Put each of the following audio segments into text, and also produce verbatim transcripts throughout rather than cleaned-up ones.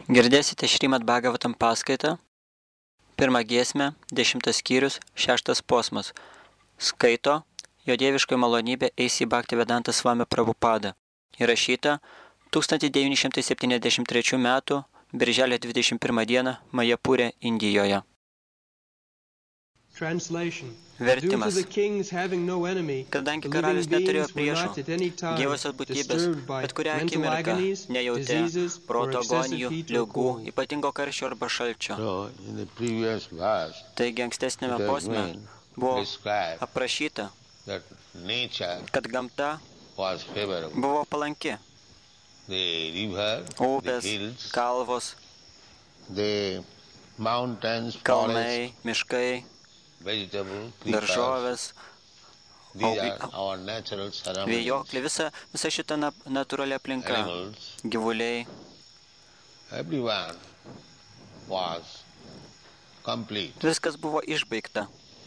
Girdėsite Šrimad Bhagavatam paskaitą, pirmą giesmę, dešimtas skyrius, šeštas posmas. Skaito Jo dieviškoji malonybė Eisi Bhaktivedanta Swami Prabhupada. Įrašyta tūkstantis devyni šimtai septyniasdešimt trečių metų birželio dvidešimt pirmą dieną Majapūre, Indijoje. Vertimas. Kadangi karalius neturėjo priešų, gyvosios būtybės, bet kurią akimirką nejautė proto agonijų, ligų, ypatingo karščio arba šalčio. Taigi ankstesnėme posme buvo aprašyta, kad gamta buvo palanki. Upės, kalvos, kalnai, miškai, daržovės, vėjoklė, visa, visa šita natūrali aplinka, gyvuliai. Viskas buvo išbaigta.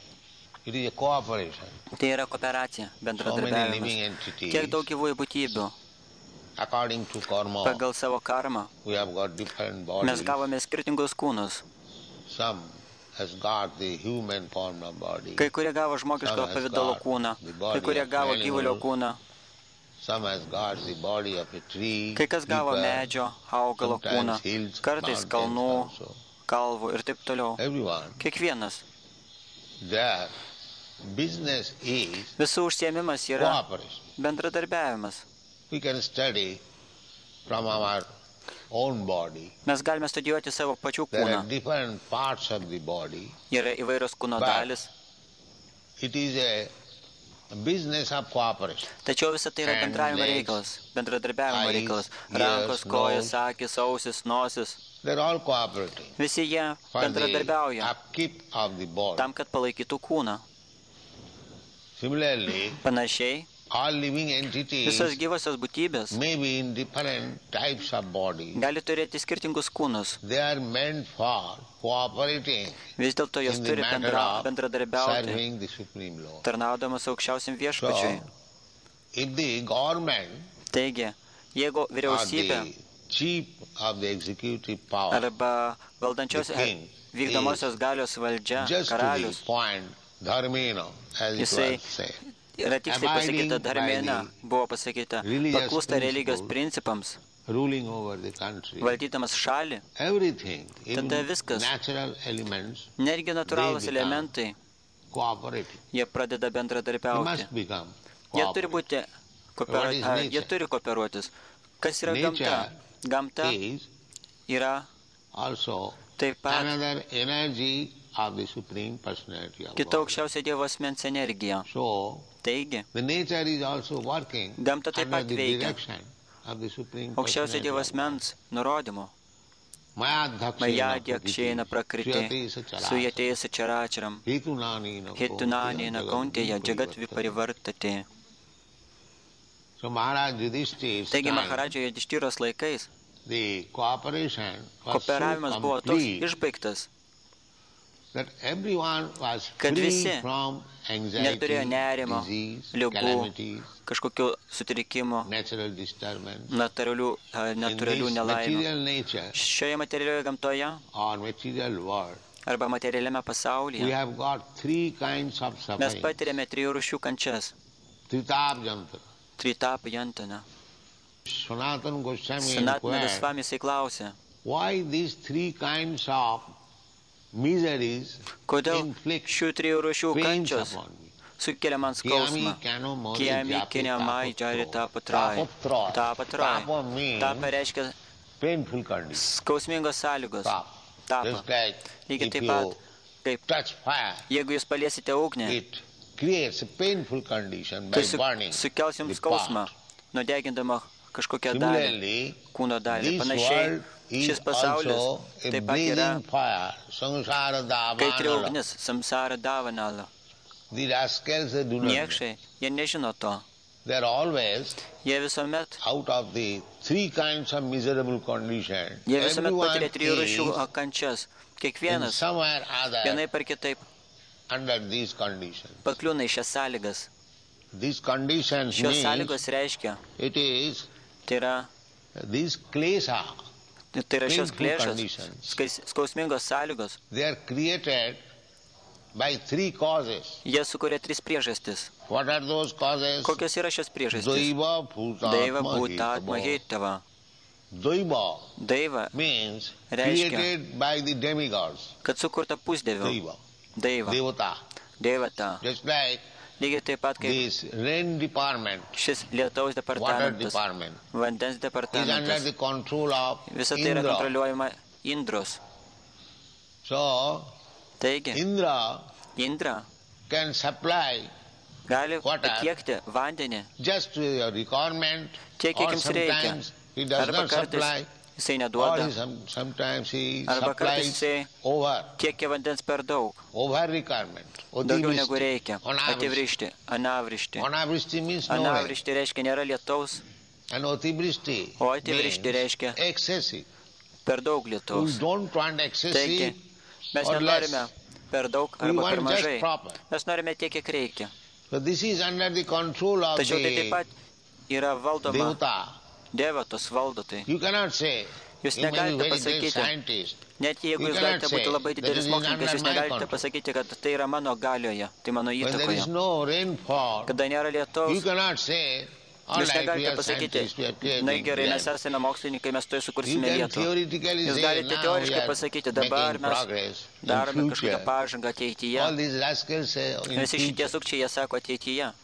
Tai yra kooperacija, bendradarbiavimas. Kiek daug gyvųjų būtybių. Pagal savo karmą mes gavome skirtingus kūnus. Kai kurie gavo žmogiško pavidalo kūną, kai kurie gavo gyvulio kūną, kai kas gavo medžio, augalo kūną, kartais kalnų, kalvų ir taip toliau. Kiekvienas. Visų užsiėmimas yra bendradarbiavimas. Mes galime studijuoti savo pačių kūną. Yra įvairios kūno dalis. Tačiau visa tai yra bendravimo reikalas, bendradarbiavimo reikalas. Rankos, kojas, akis, ausis, nosis. Visi jie bendradarbiauja tam, kad palaikytų kūną. Panašiai, visos gyvosios būtybės gali turėti skirtingus kūnus. Vis dėlto jos turi bendra, bendradarbiauti, tarnaudamas aukščiausiam viešpačiui. Taigi, jeigu vyriausybė arba valdančiosios vykdomosios galios valdžia, karalius, jisai yra tiksliai pasakyta dharmena, buvo pasakyta, paklūsta religijos principams, valdydamas šalį, tada viskas, netgi natūralūs elementai, jie pradeda bendradarbiauti. Jie turi būti, jie turi kooperuotis. Kas yra gamta? Gamta yra taip pat kita aukščiausia Dievo asmens energija. Taigi, gamta taip pat veikia aukščiausia Dievo asmens nurodymu. Mayadhyakshena prakriti suyatesa characharam hetunanena kauntėja jagat viparivartati. Taigi Maharadžo Yudhištyros laikais kooperavimas buvo toks išbaigtas, kad visi neturėjo nerimo, ligų, kažkokių sutrikimų, natūralių, natūralių nelaimių. Šioje materialioje gamtoje arba materialiame pasaulyje mes patiriame trijų rūšių kančias. Tritap jantana. Sanatana Gosvami jisai klausė, kodėl šių trijų rūšių kančios sukelia man skausmą? Kiemi kiniamai džari tapatrai. Tapatrai. Tapa reiškia skausmingos sąlygos. Tapa. Lygiai taip pat, kaip jeigu jūs paliesite ugnį, tai su, sukels jums skausmą, nudegindama kažkokią dalį, kūno dalį. Panašiai, šis pasaulis taip pat yra kaitri ugnis, samsara davanala. Niekšai, jie nežino to. Jie visuomet, jie visuomet patiria trijų rūšių kančias. Kiekvienas, vienai par kitaip, pakliūna į šias sąlygas. Šios sąlygos reiškia, tai yra Tai yra šios painful klėšos, conditions. skais- skausmingos sąlygos. They are created by three causes. Jie sukuria tris priežastis. What are those causes? Kokios yra šios priežastys? Daiva Daiva bhutatma bhutatma hitava. hitava. Daiva Daiva means reiškia, created by the demigods. kad sukurta pusdievių. Daiva. Daiva. Devata. Deivata. Just like Lygiai taip pat kaip this rain department, šis lietaus water departamentas, department, vandens is under departamentas. the control of Visą tai yra Indra. kontroliuojama Indros. So, Taigi, Indra Indra can supply gali Water. patiekti vandenį just to your requirement, tiek, kiek or jums reikia. sometimes he does Arba not kartais supply, jisai or neduoda, he some, sometimes he arba kartais supplies jisai over, tiekia vandens per daug, over requirement. daugiau negu reikia. Anavrišti. Ativrišti, anavrišti. Anavrišti means no rain. Anavrišti reiškia nėra lietaus, And Otibristi o ativrishti reiškia means excessive. per daug We lietaus. don't want Taigi, excessive mes or nenorime less. per daug We arba per want just mažai. proper. Mes norime tiek, kiek reikia. So this is under the control of Tačiau tai taip the pat yra valdoma Devata. Devatos valdo tai. You cannot say, Jūs you may be negalite very great pasakyti, scientist. net jeigu You jūs cannot galite say būti labai that didelis it is mokslininkas, under jūs my negalite control. pasakyti, kad tai yra mano galioje, tai mano When there is įtakoje. no rainfall, Kada nėra you lietaus, cannot say, all jūs right, we negalite are pasakyti, scientists, we are na creating gerai, mes them. esame mokslininkai, mes to You sukursime can lietų. theoretically Jūs say, galite now we teoriškai are pasakyti, dabar making mes progress darome in kažkokią future. pažangą ateityje. All these rascals say in Visi šitie future. sukčiai, jie sako ateityje.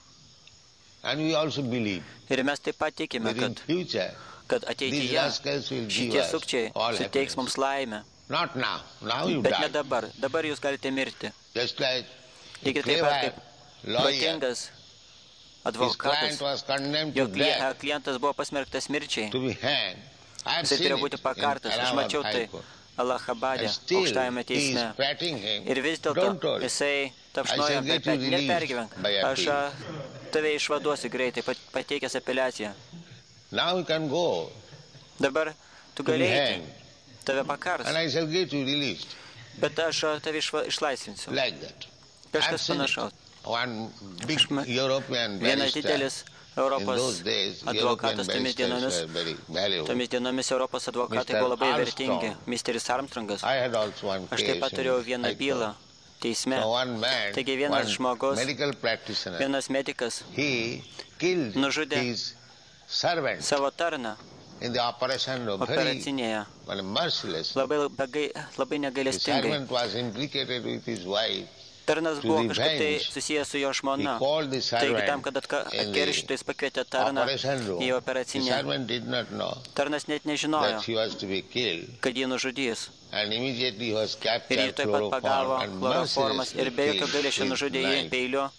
And we also believe Ir mes taip pat tikime, that in kad, future, kad these ateityje rascals will give šitie us sukčiai all suteiks happiness. mums laimę. Not now. Now you Bet ne die. dabar. Dabar jūs galite mirti. Just like the Lygiai taip pat clever kaip lawyer, protingas his advokatas, client was condemned to jo klie- death, klientas buvo pasmerktas mirčiai. to be hanged. I have Jisai seen turėjo it būti in pakartas. Aš Allahabad mačiau tai High Court. Allahabadė, And still aukštajame he is teisme. patting him. Ir vis dėlto Don't worry. jisai I tapšnojo shall per get you petį. released Nepergyvenk. by Aš appeal. a, tave išvaduosiu greitai, pat- pateikęs apeliaciją. Now you can go Dabar tu to be galėjai, hanged. tave pakars. And I shall get you released. Bet aš a, tave išva, išlaisvinsiu. Like that. I have Kažkas seen it. panašaus. One big Aš ma- European Vienas barrister. didelis In Europos those days, European advokatas tomis dienomis. barristers were very valuable. Tomis dienomis Europos advokatai Mister buvo labai Armstrong. vertingi. misteris Armstrongas. I had also one Aš case taip pat turėjau in vieną High bylą Court. teisme. So one man, Taigi vienas one žmogus, medical practitioner, vienas medikas he killed nužudė his servant savo tarną in the operation of very operacinėje. well, merciless. Labai, begai, labai The negailestingai. servant was implicated with his wife. Tarnas to buvo kažkaip tai revenge. susijęs su jo He žmona. called the Taigi tam, servant kad atka- in the atkeršytų, jis pakvietė tarną operation room. į The operacinę. servant did not know Tarnas net nežinojo, that he was to be killed. kad jį nužudys. And immediately he was Ir jį captured taip pat pagavo chloroform and chloroformas ir be jokio mercilessly gailesčio killed nužudė with jį knife. peiliu,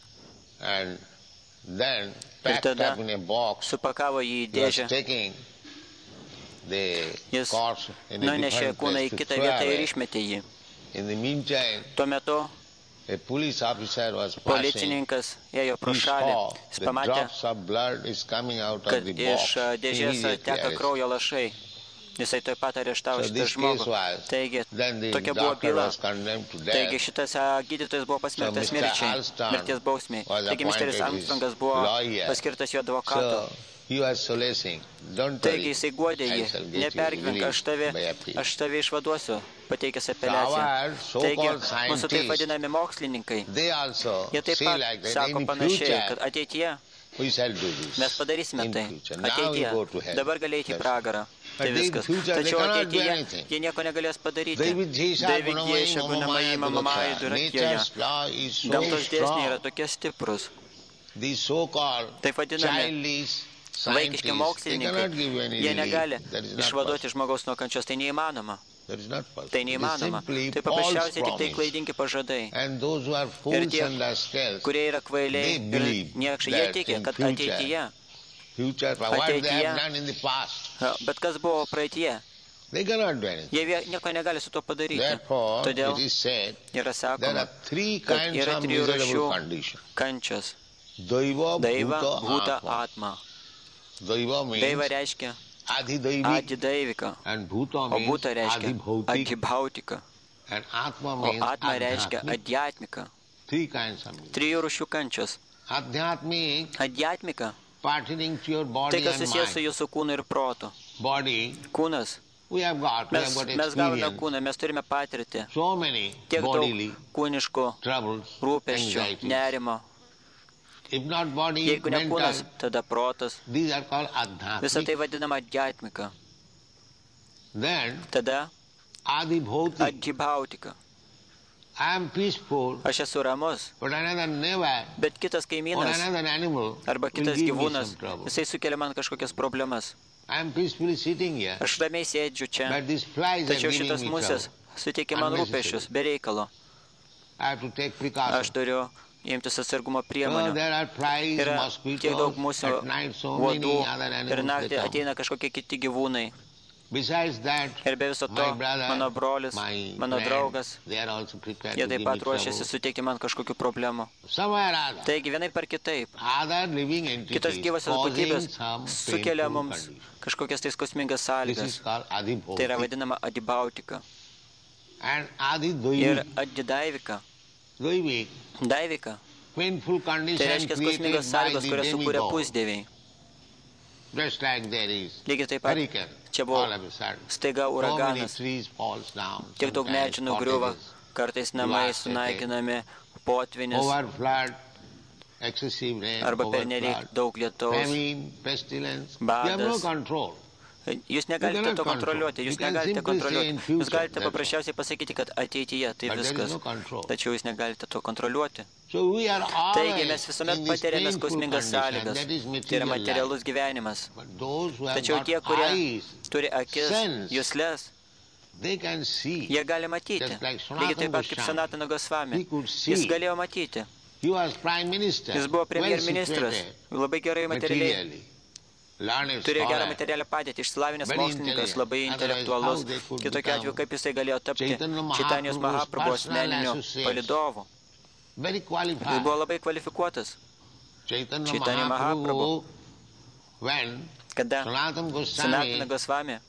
And then packed tada up in a box, supakavo jį į he was dėžę. taking the Jis corpse in a nunešė different kūną į place to kitą throw vietą ir away. išmetė jį. In the meantime, Tuo metu a police officer was passing. policininkas ėjo pro He šalį. saw Jis the pamatė, drops of blood is coming out of kad the iš box. a, dėžės Immediately teka arrested. kraujo lašai. Jisai taip pat areštavo So šitą this žmogų. case was, Taigi, then the tokia buvo doctor byla. was condemned to Taigi death. šitas a, gydytojas buvo pasmerktas So Mister mirčiai, Alston mirties bausmiai. was Taigi misteris appointed Armstrongas his buvo lawyer. paskirtas jo advokatu. So he was solacing. Don't Taigi worry. jisai guodė I jį. shall get you Nepergyvenk, aš tave, by appeal. aš tave išvaduosiu, pateikęs apeliaciją. Our Taigi, so-called mūsų taip scientists, vadinami mokslininkai, they also jie taip say pat like that sako in panašiai, future kad ateityje we shall do this. mes padarysime In tai. future. Now we Ateityje. go to hell. Dabar gali eiti į That's- pragarą. Tai But in viskas. future they Tačiau cannot do ateityje anything. jie nieko negalės padaryti. David Jesha David Gunamai Jesha Gunamai Mamamaya Mamamai Durakya. Durakyoje. Nature's law is so Gamtos dėsniai yra strong. tokie stiprus. These so-called Taip vadinami childish vaikiški scientists, they mokslininkai, cannot give you any jie negali relief. That is not išvaduoti žmogaus nuo kančios. Tai neįmanoma. possible. That is not possible. Tai It is neįmanoma. simply Tai false paprasčiausiai tik tai promise. klaidingi pažadai. And those who are Ir fools tie, and rascals, kurie yra kvailiai they ir believe niekšai, jie that tiki, in kad future, ateityje, future, what they ateityje, have done in the past, bet kas buvo praeitie, they cannot do anything. jie vie- nieko negali su to padaryti. Therefore, Todėl it is said yra there sakoma, are three kad kinds yra of trijų miserable rūšių conditions. kančios. Daiva, Daiva, bhuta, bhuta, atma. atma. Daiva means Daiva reiškia adhidaivik, adidaivika, and bhuta o means bhuta reiškia adhibhautik, adhibhautika, and atma o means atma reiškia adhyatmik. adjatmika. Three kinds of misery. Trijų rūšių kančios. Adhyatmik, Adjatmika pertaining to your tai body kas and susijęs su mind. jūsų kūnu ir protu. Body Kūnas We have got, we Mes, have got mes gavome experience. kūną, mes turime patirtį. So many Tiek daug bodily kūniškų troubles, rūpesčių, anxieties. nerimo. If not body, Jeigu ne kūnas, mental, tada protas. these are called Visą tai adhyatmika. vadinama adjatmika. Then, Tada adhibhautik. adjibhautika. I am peaceful, Aš esu ramus, but another neighbor bet kitas or kaimynas another animal arba will kitas give me gyvūnas, some trouble. jisai sukelia man kažkokias problemas. I am peacefully sitting here, Aš ramiai sėdžiu čia, but these flies are tačiau giving šitas me musės trouble. suteikia man Unnecessary. rūpesčius, be reikalo. I have to take Aš precautions. turiu imtis atsargumo So priemonių. there are flies, Yra tiek daug mosquitoes, musių at night so uodų many other ir animals naktį they come. ateina kažkokie kiti gyvūnai. Besides that, Ir be viso my to, brother, mano brolis, my mano friend, draugas, they are also prepared jie to taip give pat me ruošiasi trouble. suteikti man kažkokių problemų. Somewhere or other, Taigi vienaip per kitaip, other living kitos entities gyvosios causing būtybės some sukelia painful mums condition. kažkokias tai skausmingas This sąlygas. is called Tai yra adhibhautik. vadinama adibautika. And Ir adhidoivik. adidaivika. Doivik, Daivika. painful Tai condition reiškia created skausmingas by sąlygos, the kurias sukuria demigod. pusdieviai. Just like there is Lygiai taip pat hurricane, čia all buvo of a sudden. staiga So many uraganas. trees falls down, Tiek daug sometimes medžių nugriuva, cottages, kartais namai devastated. sunaikinami, potvinis overflood, excessive rain, arba overflood, pernelyg daug lietaus. famine, pestilence. You have no Badas. control. Jūs negalite cannot to control. kontroliuoti, You jūs can negalite simply say kontroliuoti. in future, Jūs galite that's all. paprasčiausiai pasakyti, kad ateityje tai But there is viskas. no control. Tačiau jūs negalite to kontroliuoti. So we are Taigi always mes visuomet in this patiriame painful skausmingas condition, sąlygas. that is Tai yra material life. materialus gyvenimas. But those who have Tačiau got tie, kurie eyes, turi akis, sense, juslės, they can see. jie gali matyti. Just like Lygiai taip pat kaip Sanatana Sanatana Gosvami. He could see. Jis galėjo matyti. He was prime minister. Jis buvo premjerministras. well situated, Labai gerai materialiai. materially. Learned Turėjo gerą scholar. materialią padėtį, išsilavinęs Very mokslininkas, intelligent. labai intelektualus. Otherwise, how they could Kitokiu atveju, become kaip jisai galėjo tapti Chaitanya Čaitanijos Mahaprabhu's Mahaprabhu personal asmeniniu associate. palidovu. Very Jis qualified. buvo labai kvalifikuotas. Chaitanya Chaitanya Mahaprabhu, when Kada Sanatana Sanatana Goswami Gosvami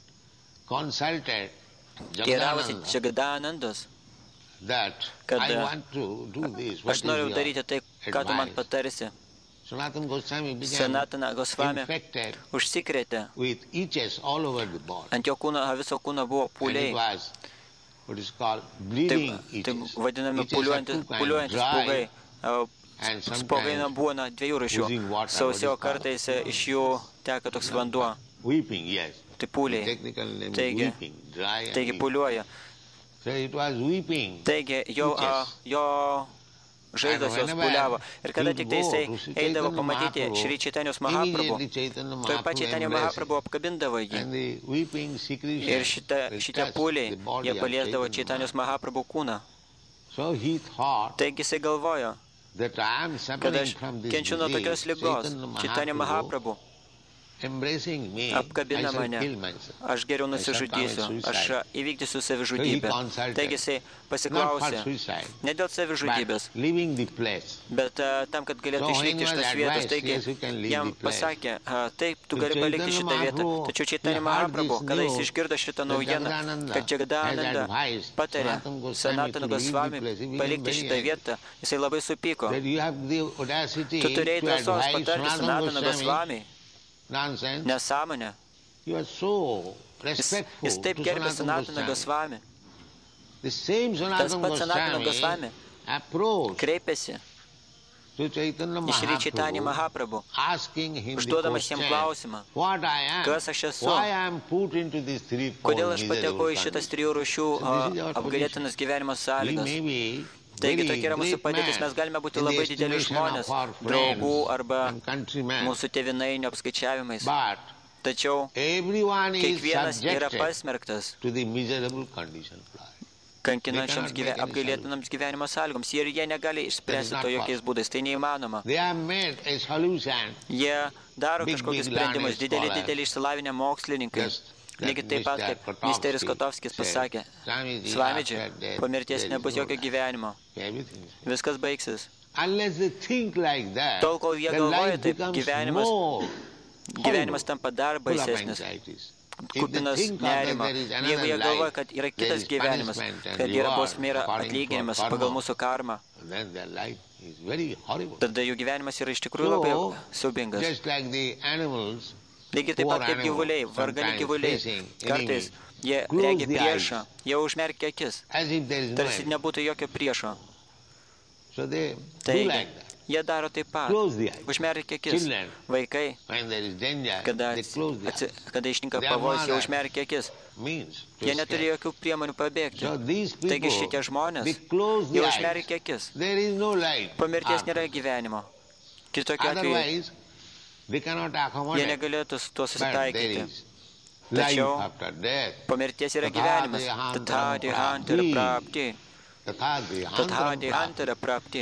consulted teiravosi Jagadananda Jagadanandos, that kad I want to do this, what aš is noriu your daryti tai, ką tu man advice? patarsi. Sanatana Goswami became Sanatana Gosvami infected užsikrėtė. with itches all over the body. Ant jo kūno, viso kūno buvo And it pūliai. was what is called Taip, bleeding taip itches. vadinami Itches are pūliuojantis two kinds, pūliuojantis dry spuogai. and Spuogai na, sometimes būna dviejų rūšių. oozing water, Sausi, o what is called. kartais e, iš jų teka toks vanduo. weeping, yes. Tai The pūliai. technical name is Taigi, weeping, dry and taigi weak. pūliuoja. So it was weeping. Taigi jo, a, jo žaizdos jos pūliavo. Ir kada tik tai jisai eidavo pamatyti Šri Čaitanijos Mahaprabhu, Immediately Chaitanya toj pat Čaitanijos embraced Mahaprabhu apkabindavo jį. and the weeping secretion Ir šita, will šitie touch pūliai, the body jie of paliesdavo Chaitanya Čaitanijos Mahaprabhu kūną. So he thought Taigi jisai galvojo, that I am kad suffering aš from this kenčiu nuo tokios disease. lygos. Chaitanya Čaitanio Mahaprabhu Mahaprabhu embracing me, I apkabina shall mane. kill myself. Aš geriau I shall nusižudysiu, commit aš suicide. įvykdysiu savižudybę. Taigi jisai Not for pasiklausė, suicide, ne dėl savižudybės, but leaving the place. bet uh, tam, kad galėtų So išvykti iš when tos was vietos, advised, taigi yes, you can leave jam the place. pasakė, "A, taip, tu So gali palikti Chaitanya šitą vietą. Mahaprabhu, Tačiau he Čaitanio heard Mahaprabhu, this kada jis news, išgirdo šitą that naujieną, Jagadananda kad Jagadananda has advised patarė Sanatana Goswami Sanatana to leave the Gosvami place. He became palikti very šitą angry. vietą, jisai labai supyko. That you have the audacity Tu turėjai to drąsos advise patarti Sanatana Sanatana Goswami. Gosvami. Nonsense. Nesąmonė. You are so Jis, respectful jis taip to gerbė Sanatana Sanatana Goswami. Gosvami. The same Tas Sanatana pats Sanatana Goswami Gosvami approached kreipėsi to Chaitanya į Šri Čaitanį Mahaprabhu, Mahaprabhu, asking him the užduodamas jam question, klausimą, what I am, kas aš esu, why I am put into this three kodėl aš patekau į šitas trijų rūšių apgailėtinas gyvenimo We sąlygas. may be Taigi very tokia yra mūsų great padėtis, man mes galime būti in the labai dideli estimation žmonės, of our draugų friends arba and countrymen. mūsų tėvinainių apskaičiavimais. But Tačiau everyone is kiekvienas yra subjected pasmerktas to the miserable condition of life. kankinančiams gyve, apgailėtinams gyvenimo sąlygoms. Ir jie negali išspręsti to jokiais būdais. Tai neįmanoma. They have made a solution. Jie daro Big, kažkokius big sprendimus. learned Dideli, scholars. dideli išsilavinę mokslininkai. Just Lygiai taip pat, kaip misteris Kotovskis pasakė, Svamidži, po mirties nebus jokio gyvenimo. Everything is- Viskas baigsis. Unless they think like that, Tol, kol jie then galvoja life taip, becomes gyvenimas- more Gyvenimas tampa dar full of baisesnis. anxieties. If they Kupinas think of that nerimo. there is Jeigu another jie galvoja, life, kad yra there kitas is gyvenimas, punishment and kad yra reward bausmė, yra according to atlyginimas karma, pagal mūsų karmą, then their life is very horrible. tada jų gyvenimas yra iš tikrųjų labai So, siaubingas. just like the animals Lygiai taip pat kaip gyvuliai, vargani gyvuliai. Kartais jie regi priešą, jie užmerkia akis, tarsi nebūtų jokio priešo. Taigi, jie daro taip pat, užmerkia akis. Vaikai, kada, atsi, kada ištinka pavojus, jie užmerkia akis. Jie neturi jokių priemonių pabėgti. Taigi šitie žmonės, jie užmerkia akis. Po mirties nėra gyvenimo. Kitokio atveju, jie negalėtų su tuo susitaikyti. Tačiau po mirties yra gyvenimas. Tatadi hantara prapti. Tatadi hantara prapti.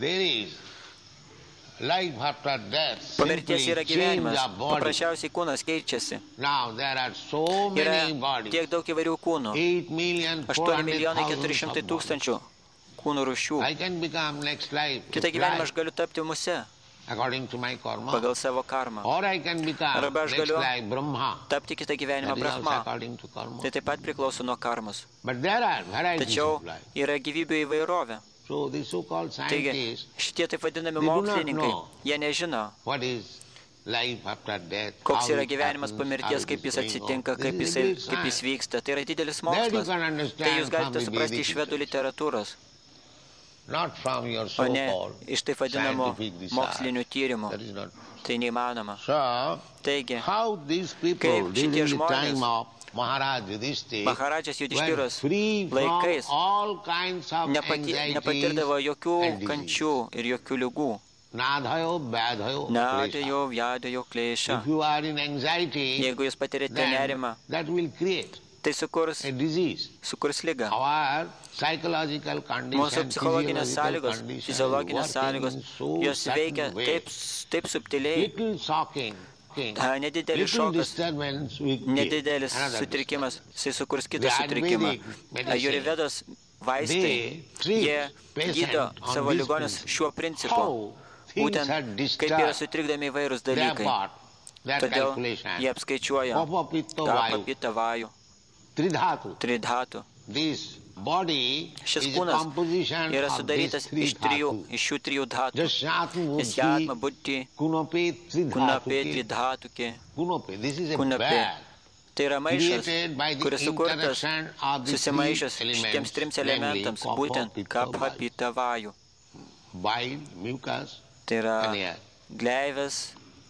Po mirties yra gyvenimas. Paprasčiausiai kūnas keičiasi. Yra tiek daug įvairių kūnų. aštuoni milijonai keturi šimtai tūkstančių kūnų rūšių. Kitą gyvenimą aš galiu tapti muse. Pagal savo karmą. Arba aš galiu tapti kitą gyvenimą Brahma. Tai taip pat priklauso nuo karmos. Tačiau yra gyvybių įvairovė. Taigi, šitie taip vadinami mokslininkai, jie nežino, koks yra gyvenimas po mirties, kaip jis atsitinka, kaip jis, kaip jis vyksta. Tai yra didelis mokslas. Tai jūs galite suprasti iš švedų literatūros. O ne iš taip vadinamų mokslinių tyrimų. Tai neįmanoma. Taigi, kaip šitie žmonės Maharadžas Judhištiros laikais nepati, nepatirdavo jokių kančių ir jokių lygų. Nadėjo, vjadėjo, klėša. Jeigu jūs patirite nerimą, tai sukurs, sukurs ligą. Mūsų psichologinės sąlygos, fiziologinės sąlygos, jos veikia taip, taip subtiliai. Nedidelis šokas, nedidelis sutrikimas, jisai sukurs kitą sutrikimą. Ajurvedos vaistai, jie gydo savo ligonius šiuo principu. Būtent kaip yra sutrikdami įvairūs dalykai. Todėl jie apskaičiuoja kapą, pitą, vajų, tridhatų. Šis kūnas yra sudarytas iš, trijų, iš šių trijų dhatų. Jasyatma, buddhi, kunape, tridhatuke, kunape. Tai yra maišas, kuris sukurtas, susimaišęs šitiems trims elementams, būtent kapha, pita, vajų. Tai yra gleivės,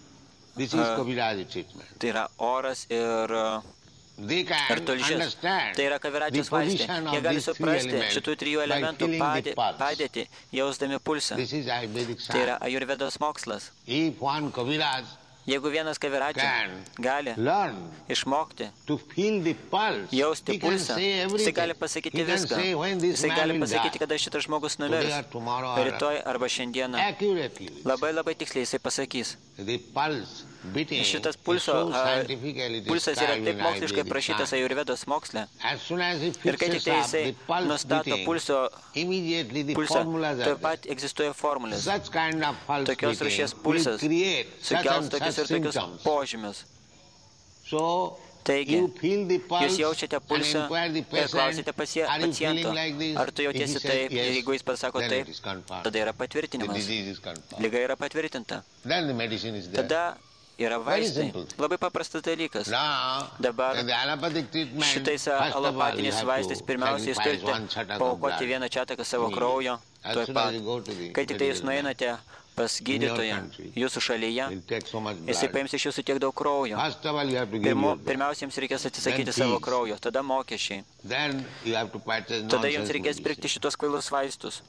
tai yra oras ir ar tulžis. Tai yra Kaviradžos vaistai. Jie gali suprasti šitų trijų elementų padė, padėtį, jausdami pulsą. Tai yra Ajurvedos mokslas. Jeigu vienas Kaviradža gali išmokti jausti pulsą, jisai gali pasakyti viską. Jisai gali pasakyti, kada šitas žmogus numirs, rytoj arba šiandieną. Labai labai tiksliai jisai pasakys. Šitas pulso, pulsas yra taip moksliškai prašytas Ajurvedos moksle. Ir kai tik tai jisai nustato pulso, pulsą, taip pat egzistuoja formulės. Tokios rūšies pulsas sukels tokius ir tokius požymius. Taigi, jūs jaučiate pulsą ir klausite paciento, ar tu jautiesi taip, ir jeigu jis pasako taip, tada yra patvirtinimas. Liga yra patvirtinta. Tada yra vaistai. Labai paprastas dalykas. Dabar šitais alopatiniais vaistais pirmiausia jūs turite paaukoti vieną čiataką savo kraujo. Tuoj pat. Kai tik tai jūs nueinate pas gydytoją, jūsų šalyje, jisai paims iš jūsų tiek daug kraujo. Pirmu, pirmiausia, jums reikės atsisakyti savo kraujo, tada mokesčiai. Tada jums reikės pirkti šitos kvailus vaistus.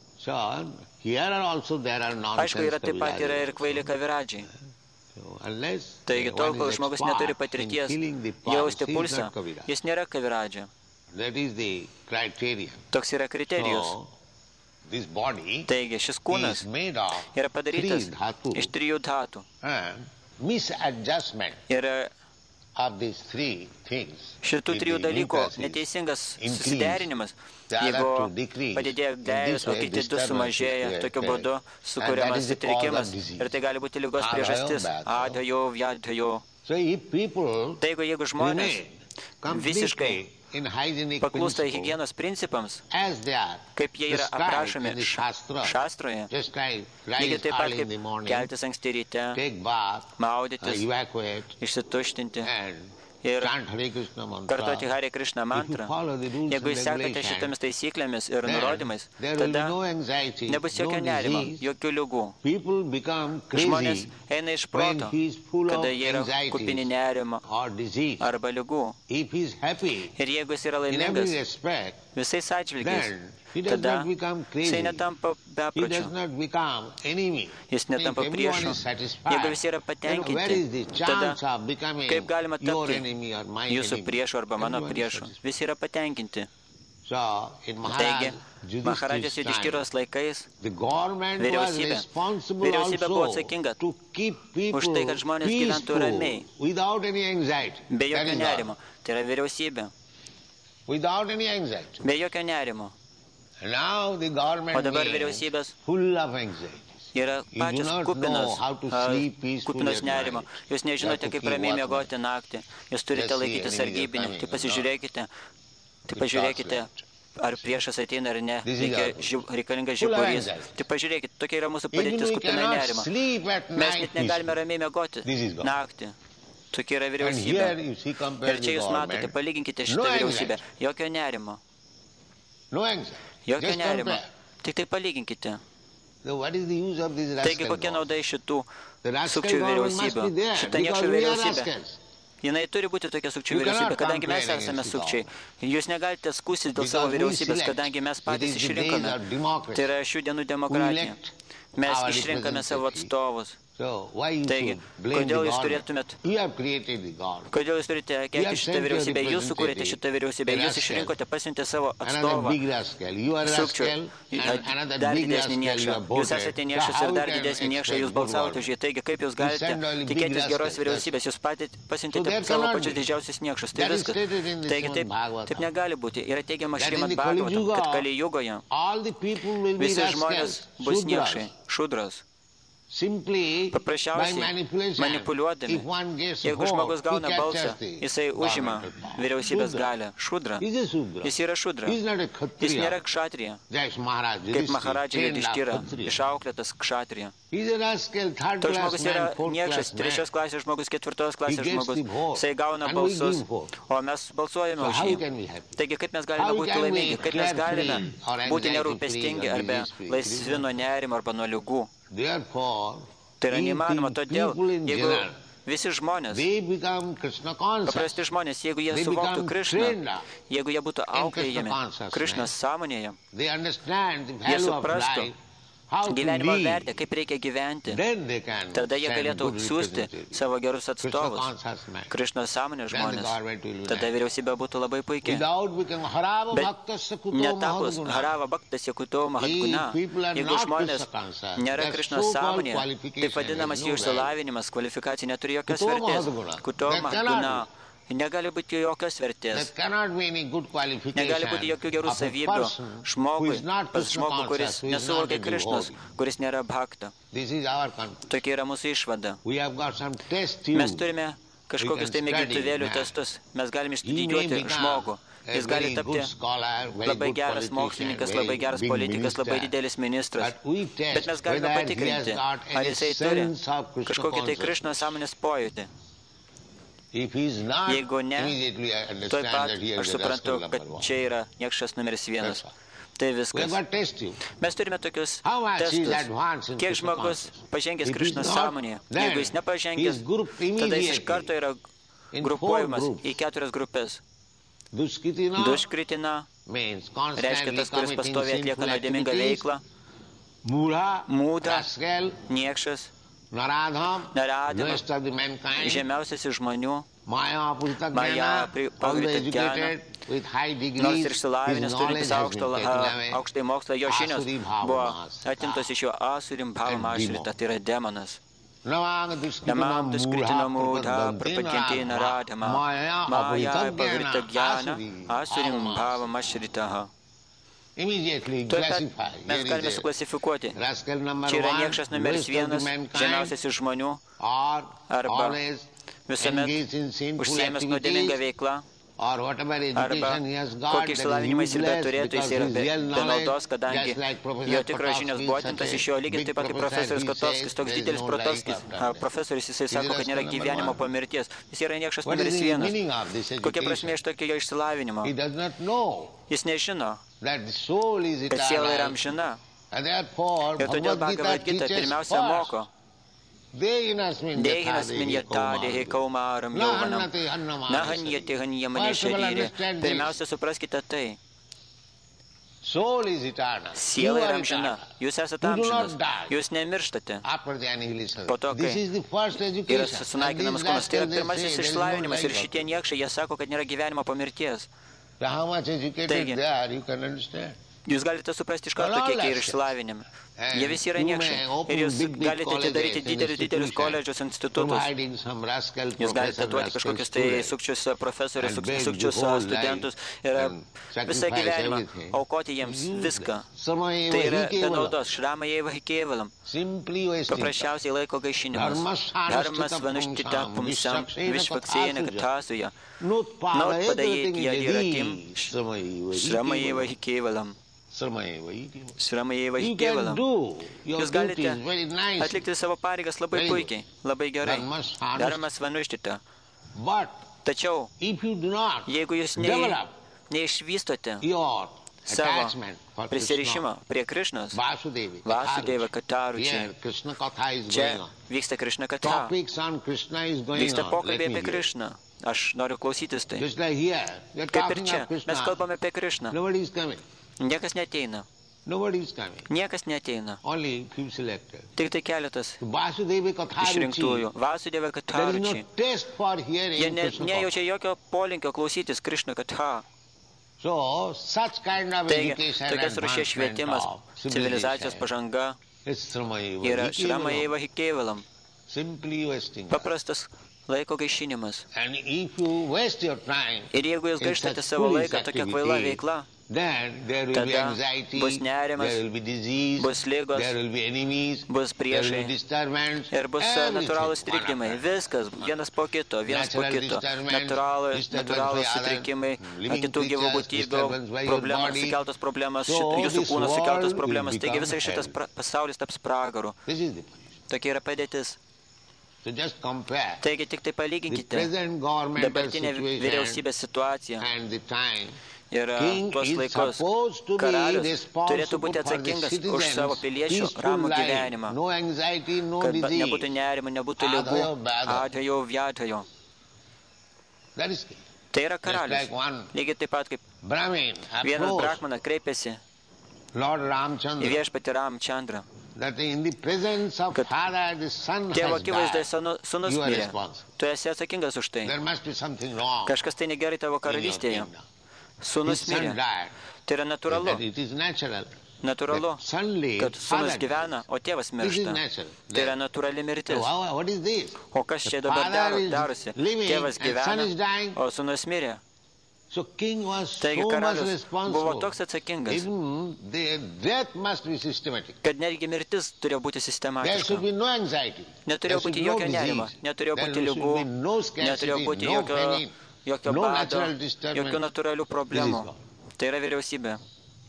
Aišku, yra taip pat yra ir kvaili kaviradžiai. Taigi, tol, kol žmogus neturi patirties jausti pulsą, jis nėra kaviradžia. Toks yra kriterijus. Taigi, šis kūnas yra padarytas iš trijų dhatų. Ir šitų trijų dalykų neteisingas susiderinimas, jeigu padidėja gleivės, o kiti du sumažėja, tokiu būdu sukuriamas sutrikimas ir tai gali būti ligos priežastis. Adhajo, vyadhajo. Tai jeigu, jeigu žmonės visiškai paklūsta higienos principams, kaip jie yra aprašomi šastroje, lygiai taip pat kaip keltis anksti ryte, maudytis, išsituštinti ir kartoti Hare Krishna mantrą. Jeigu jūs sekate šitomis taisyklėmis ir nurodymais, tada nebus jokio nerimo, jokių ligų. Žmonės eina iš proto, kada jie yra kupini nerimo arba ligų. Ir jeigu jis yra laimingas visais atžvilgiais, tada jisai netampa bepročiu, jis netampa priešu. Jeigu visi yra patenkinti, tada kaip galima tapti jūsų priešu arba mano priešu? Visi yra patenkinti. Taigi, Maharadžos Judištyros laikais vyriausybė, vyriausybė buvo atsakinga už tai, kad žmonės gyventų ramiai, be jokio nerimo. Tai yra vyriausybė. Be jokio nerimo. O dabar vyriausybės yra pačios kupinos, kupinos nerimo. Jūs nežinote, kaip ramiai miegoti naktį. Jūs turite laikyti sargybinį. Tai pasižiūrėkite, tai pažiūrėkite, ar priešas ateina ar ne. Reikia, reikalingas žiburys. Tai pažiūrėkite, tokia yra mūsų padėtis kupina nerimo. Mes net negalime ramiai miegoti naktį. Tokia yra vyriausybė. Ir čia jūs matote, palyginkite šitą vyriausybę. Jokio nerimo. Jokio nerimo. Tik tai palyginkite. Taigi, kokia nauda iš šitų sukčių vyriausybių? Šitą niekšų vyriausybę. Jinai turi būti tokia sukčių vyriausybė, kadangi mes esame sukčiai. Jūs negalite skųstis dėl savo vyriausybės, kadangi mes patys išrinkome. Tai yra šių dienų demokratija. Mes išrinkame savo atstovus. Taigi, kodėl jūs turėtumėt, kodėl jūs turite keikti šitą vyriausybę? Jūs sukūrėte šitą vyriausybę, jūs išrinkote, pasiuntė savo atstovą, sukčių, dar didesnį niekšą. Jūs esate niekšas ir dar didesnį niekšą, jūs balsavote už jį. Taigi, kaip jūs galite tikėtis geros vyriausybės? Jūs pasiuntėte savo pačius didžiausius niekšus. Tai viskas. Taigi, taip, taip negali būti. Yra teigiama Šrimad Bhagavatam, kad Kali Jugoje visi žmonės bus niekšai, šudros. Paprasčiausiai manipuliuodami, jeigu žmogus gauna balsą, jisai užima vyriausybės galią. Šudra. Jis yra šudra. Jis nėra kšatrija, kaip Maharadža Judištyra, išauklėtas kšatrija. Toks žmogus yra niekšas, trečios klasės žmogus, ketvirtos klasės žmogus. Jisai gauna balsus, o mes balsuojame už jį. Taigi, kaip mes galime būti laimingi, kaip mes galime būti nerūpestingi arba laisvi nuo nerimo arba nuo ligų. Tai yra neįmanoma, todėl, jeigu visi žmonės, paprasti žmonės, jeigu jie suvoktų Krišną, jeigu jie būtų auklėjami Krišnos sąmonėje, jie suprastų gyvenimo vertę, kaip reikia gyventi, tada jie galėtų siųsti savo gerus atstovus, Krišnos sąmonės žmonės, tada vyriausybė būtų labai puikiai. Bet netapus Harava Bhaktas Yakuto Mahatguna, jeigu žmonės nėra Krišnos sąmonėje, taip vadinamas jų išsilavinimas, kvalifikacija neturi jokios vertės. Kuto Mahatguna. Negali būti jokios vertės. Negali būti jokių gerų savybių žmogui, pas žmogų, kuris nesuvokia Krišnos, kuris nėra bhakta. Tokia yra mūsų išvada. Mes turime kažkokius tai mėgintuvėlių testus. Mes galime išstudijuoti žmogų. Jis gali tapti labai geras mokslininkas, labai geras politikas, labai didelis ministras. Bet mes galime patikrinti, ar jisai turi kažkokį tai Krišnos sąmonės pojūtį. Jeigu ne, tuoj pat aš suprantu, kad čia yra niekšas numeris vienas. Tai viskas. Mes turime tokius testus. Kiek žmogus pažengęs Krišnos sąmonėje. Jeigu jis nepažengęs, tada jis iš karto yra grupuojamas į keturias grupės. Duškritina reiškia tas, kuris pastoviai atlieka nuodėmingą veiklą. Mūda, niekšas. Naradamas, žemiausias iš žmonių, Maja pagrita džiana, nors ir išsilavinęs turintis aukštai mokslą, jo žinios buvo atimtos iš jo asurim bhava ašrita, tai yra demonas. Namam duskritina mūdha prapatinti naradhama, Maja pagrita džiana, asurim bhava ašritaha. Tuo pat mes galime suklasifikuoti. Čia yra niekšas numeris vienas, žemiausias iš žmonių, arba visuomet užsiėmęs nuodėmingą veiklą, or whatever arba education he has got, kokį that is išsilavinimą jis ir useless beturėtų, because jis yra his be, real be knowledge, naudos, kadangi just like Professor jo tikros žinios buvo Kotovskis, atimtos such iš jo, a lygiai big taip pat kaip professor, profesorius he Kotovskis, says toks there is didelis no life Protovskis, after a, death. profesorius, jisai This sako, is kad nėra number gyvenimo one. po mirties, jis yra niekšas What is numeris the vienas. meaning of this Kokia prasmė education? iš tokio jo išsilavinimo? He does not know Jis nežino, that the soul is kad siela yra eternal, amžina. and therefore Ir todėl Bhagavad Bhagavad Gita Gita teaches pirmiausia moko. first. Dehinasmin Dehinasmin yatadehi kaumaram jauvanam. Nahanyate hanyamani šaryrė. Pirmiausia, supraskite tai. Soul is eternal. Siela You yra are amžina. eternal. Jūs esate You do amžinas. not die. Jūs nemirštate. After the annihilation. Po to, This kai is the first yra education. sunaikinamas kūnas. Tai yra pirmasis išsilavinimas ir šitie niekšai, jie sako, kad nėra gyvenimo po mirties. How much educated Taigi, they are, you can understand. Jūs galite suprasti iš karto, kiek jie yra išsilavinimi. Jie visi yra niekšai. Ir jūs galite atidaryti didelius, didelius koledžius, institutus. Jūs galite duoti kažkokius tai sukčius profesorius, suk- sukčius studentus ir visą gyvenimą aukoti jiems viską. Tai yra be naudos. Šrama jeiva hikėvalam. Paprasčiausiai laiko gaišinimas. Dharmas vanuštita pumsam višvaksėjana katasuja. Not padayėti jadirakim. Šrama jeiva hikėvalam. Šrama jeiva hikėvalam. Jūs galite atlikti savo pareigas labai puikiai, labai gerai. Dharmas vanuštita. Tačiau, jeigu jūs ne, neišvystote savo prisirišimą prie Krišnos, Vasudeva Kataru čia, čia vyksta Krišna Kata, vyksta pokalbė apie Krišną. Aš noriu klausytis tai. Kaip ir čia, mes kalbame apie Krišną. Niekas neateina. Niekas neateina. Tik tai keletas išrinktųjų. Vasudeva Kataručiai. Jie ne, nejaučia jokio polinkio klausytis Krišna Katha. Taigi, tokios rūšies švietimas, civilizacijos pažanga yra Šrama jeiva hikėvalam. Paprastas laiko gaišinimas. Ir jeigu jūs gaištate savo laiką tokia kvaila veikla, tada bus nerimas, bus lygos, bus priešai ir bus natūralūs trikdymai. Viskas, vienas po kito, vienas po kito. Natūralūs, natūralūs sutrikimai, kitų gyvų būtybių problemos, sukeltos problemas, jūsų kūno sukeltos problemas. Taigi visai šitas pasaulis taps pragaru. Tokia yra padėtis. Taigi tik tai palyginkite dabartinę vyriausybės situaciją ir tuos laikus. Karalius turėtų būti atsakingas už savo piliečių ramų gyvenimą, kad nebūtų nerimo, nebūtų ligų, atvejo, vietojo. Tai yra karalius. Lygiai taip pat kaip vienas brahmanas kreipėsi į viešpatį Ramchandrą, kad tėvo akivaizdoje sūnus mirė. Tu esi atsakingas už tai. Kažkas tai negerai tavo karalystėje. Sūnus mirė. Tai yra natūralu. Natūralu, kad sūnus gyvena, o tėvas miršta. Tai yra natūrali mirtis. O kas čia dabar daro, darosi? Tėvas gyvena, o sūnus mirė. Taigi karalius buvo toks atsakingas, kad netgi mirtis turėjo būti sistematiška. Neturėjo būti jokio nerimo, neturėjo būti ligų, neturėjo būti jokio, jokio bado, jokių natūralių problemų. Tai yra vyriausybė.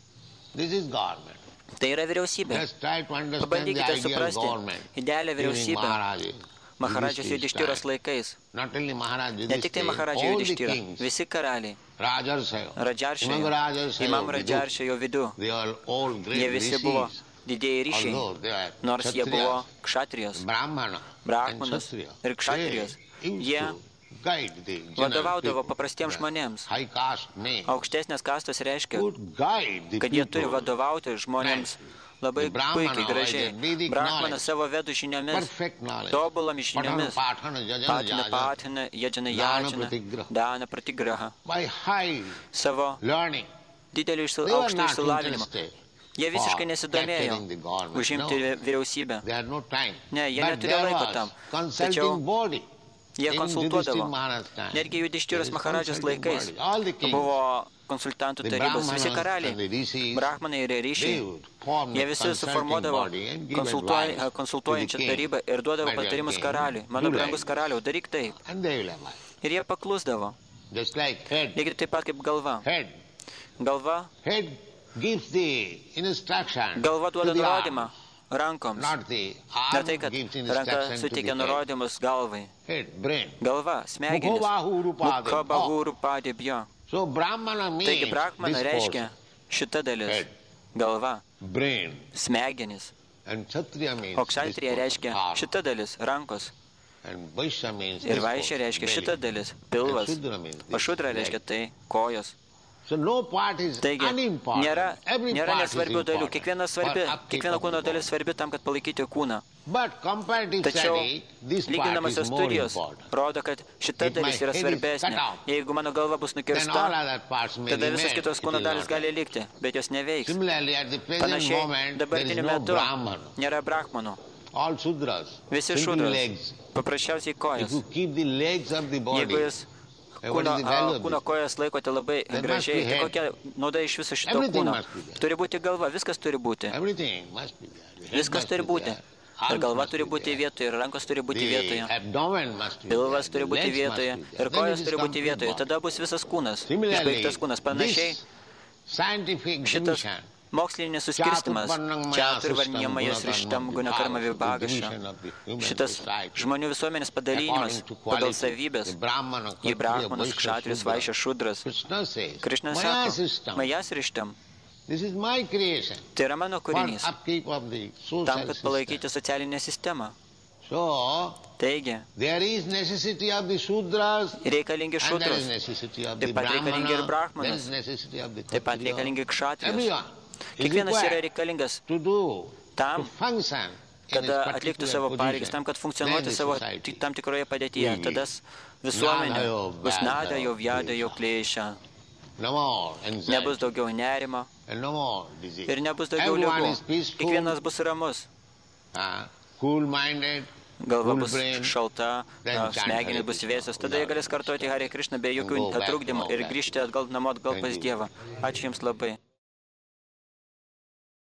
Tai yra vyriausybė. Pabandykite suprasti idealią vyriausybę. Maharadžos Judištyros laikais. Ne tik tai Maharadžio Judištyra, visi karaliai. Radžaršiojo, Imam Radžaršiojo vidu. Jie visi buvo didieji ryšiai, nors jie buvo kšatrijos, brahmanas ir kšatrijos. Jie vadovaudavo paprastiems žmonėms. Aukštesnės kastos reiškia, kad jie turi vadovauti žmonėms labai puikiai, gražiai. Brahmanas savo vedų žiniomis, tobulomis žiniomis, patina patina, jadžana jadžana, dana pratigraha, savo dideliu aukštų išsilavinimu. Jie visiškai nesidomėjo užimti vyriausybę. Ne, jie neturėjo laiko tam. Tačiau jie konsultuodavo. Netgi Judištyros Maharadžos laikais buvo konsultantų tarybos, visi karaliai, brahmanai ir ryšiai. Jie visi suformuodavo konsultuoj, konsultuojančią tarybą ir duodavo patarimus karaliui. Mano brangus karaliau, daryk taip. Ir jie paklusdavo. Just like head. Lygiai taip pat kaip galva. Head. Galva, Head gives the instruction galva to duoda the nurodymą arm, rankoms. not the Ne arm tai, kad gives ranka instruction to suteikia the head. nurodymus galvai. Head, brain. Galva, smegenys. Mukho Bahūrų padėbjo. So Brahmana means Taigi Brahmana this reiškia portion. šita dalis. Head. Galva, Brain. smegenys. And Kshatriya means O this Kshatriya portion, reiškia arm. šita dalis, rankos. And Vaishya means Ir this Vaishya portion, reiškia belly. šita dalis, pilvas. And Shudra means O this Šudra leg. reiškia tai, kojos. So no part is Taigi, unimportant. nėra, Every nėra part is nesvarbių dalių. important Kiekviena, for svarbi, upkeep kiekviena of the kūno dalis body. svarbi tam, kad palaikyti kūną. But comparative Tačiau study, this part is lyginamosios more studijos important. rodo, kad šita If my dalis yra head is svarbesnė. cut off, Jeigu mano galva bus Then nukirsta, all other parts may tada remain. visos kitos It kūno will dalis not gali happen. likti, bet jos neveiks. Similarly, at the present Panašiai, moment, there is dabartiniu no metu Brahmana. nėra brahmanų. All Sudras, Visi simply šudros, legs. paprasčiausiai If kojas. you keep the legs of the body, Jeigu jūs then what kūno, is the value a, of kūno this? kojas laikote labai There must gražiai, be tai head. kokia nauda iš viso šito Everything kūno? must be there. Turi būti galva, viskas turi būti. Everything must be there. The head Viskas must turi be būti. there. Ir Arms galva must turi be būti there. vietoje, ir rankos turi būti The vietoje. abdomen must be Pilvas there. turi The būti legs vietoje must be there. ir Then kojos it is turi būti complete vietoje. body. Tada bus visas kūnas, Similarly, išbaigtas kūnas. Panašiai this scientific šitas division, mokslinis suskirstimas, Čatur Varnijamaya Srištam Gunakarma Vibhagaša, šitas žmonių visuomenės padalinimas pagal savybės į brahmanus, kšatrius, vaišės, šudras. Krishna says, Krishna Maya sako, system. Majas Srištam. This is my creation. Tai yra mano For kūrinys, upkeep of the social tam, kad system. palaikyti socialinę sistemą. So, Taigi, there is necessity of the Sudras, reikalingi and there is šudros, necessity of the taip pat reikalingi ir Brahmana, there brahmanas, is necessity of the taip pat Kshatriya. reikalingi kšatrijos. Everyone is Kiekvienas yra required reikalingas to do, tam, to function in kad its atliktų particular savo pareigas, position. tam, kad Then funkcionuotų the savo society tam tikroje padėtyje. will be Tada visuomenė nadajo bus nada, vadajo jau vėda, jau klėša. klėša. No more anxiety, Nebus daugiau nerimo and no more disease. ir nebus daugiau Everyone ligų. is peaceful, Kiekvienas bus ramus. uh, cool-minded, Galva cool bus brain, šalta, then a, chant smegenys Hare bus Krishna vėsios. Tada jie without galės kartoti Hare Krishna be jokių go back, atrūkdymų go ir back. grįžti atgal namo atgal Thank pas you. Dievą. Ačiū Jums labai.